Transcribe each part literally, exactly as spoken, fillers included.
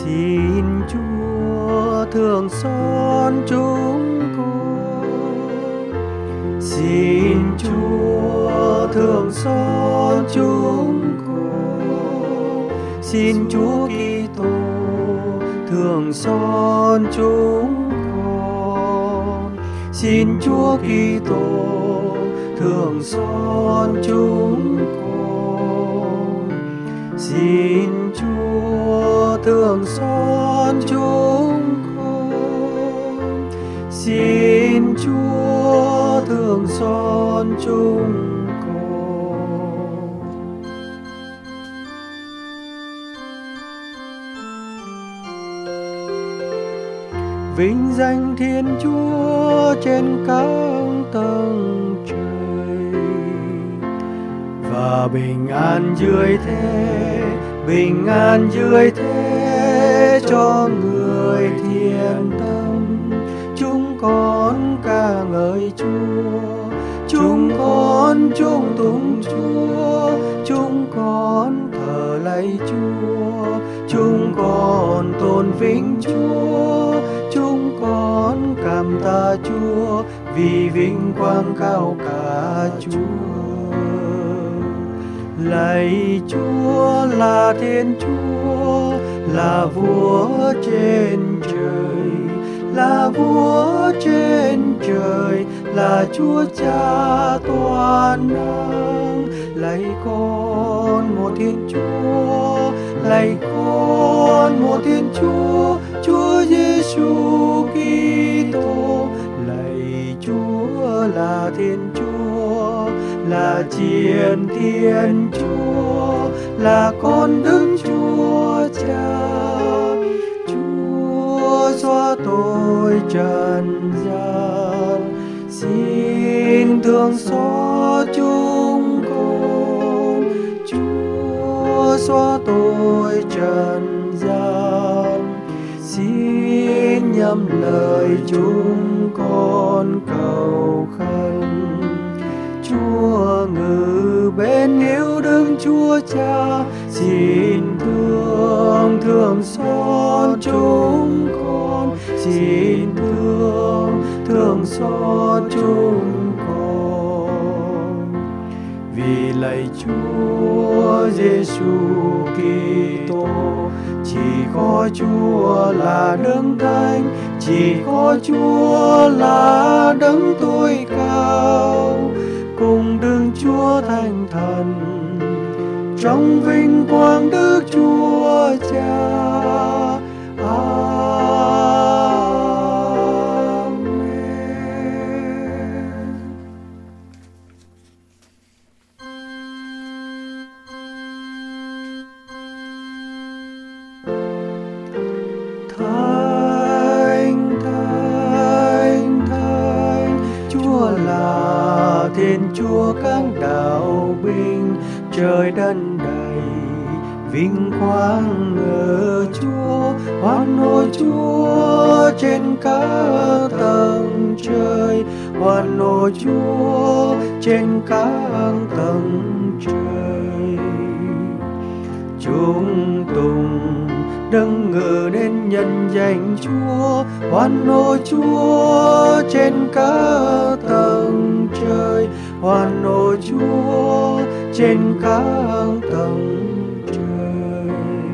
Xin Chúa thương xót chúng con, xin Chúa thương xót chúng con, xin Chúa Kitô thương xót chúng con, xin Chúa Kitô thương xót chúng con, xin Chúa thương xót chúng con, xin Chúa thương xót chúng con. Vinh danh Thiên Chúa trên các tầng trời, và bình an dưới thế, bình an dưới thế cho người thiện tâm. Chúng con ca ngợi Chúa, chúng con chung tụng Chúa, chúng con thờ lạy Chúa, chúng con tôn vinh Chúa, chúng con cảm tạ Chúa vì vinh quang cao cả Chúa. Lạy Chúa là Thiên Chúa, là Vua trên trời, là Vua trên trời, là Chúa Cha toàn năng. Lạy con một Thiên Chúa, lạy con một Thiên Chúa, Chúa Giêsu Kitô. Lạy Chúa là Thiên Chúa, là Chiến Thiên Chúa, là con Đức Chúa Cha. Chúa xóa tội trần gian, xin thương xót chúng con. Chúa xóa tội trần gian, xin nhắm lời chúng con cầu khẩn. Chúa ngự bên hiếu Đức Chúa Cha, xin thương thương xót chúng con, xin thương thương xót chúng con. Vì lạy Chúa Giêsu Kitô, chỉ có Chúa là Đấng Thánh, chỉ có Chúa là Đấng tối cao, cùng Đức Chúa Thánh Thần trong vinh quang Đức Chúa Cha. Amen. Thánh, Thánh, Thánh, Chúa là Thiên Chúa các đạo binh, trời đất đầy vinh quang ở Chúa. Hoan hô Chúa trên các tầng trời, hoan hô Chúa trên các tầng trời. Chúng tùng Đấng ngự đến nhân danh Chúa, hoan hô Chúa trên các tầng trời, hoan hô Chúa trên các tầng trời.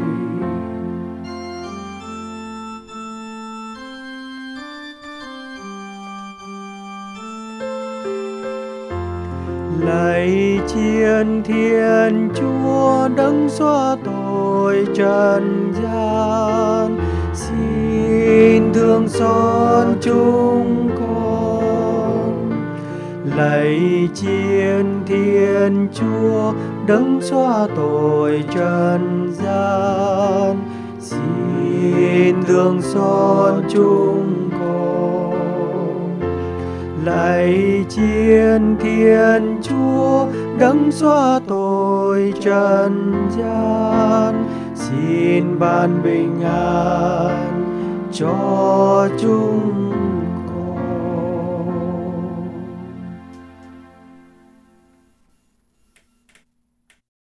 Lạy Chiến Thiên Chúa, Đấng xóa tội trần gian, xin thương xót chúng con. Lạy Chiến Thiên Chúa, Đấng xóa tội trần gian, xin thương xót chúng con. Lạy Chiến Thiên Chúa, Đấng xóa tội trần gian, xin ban bình an cho chúng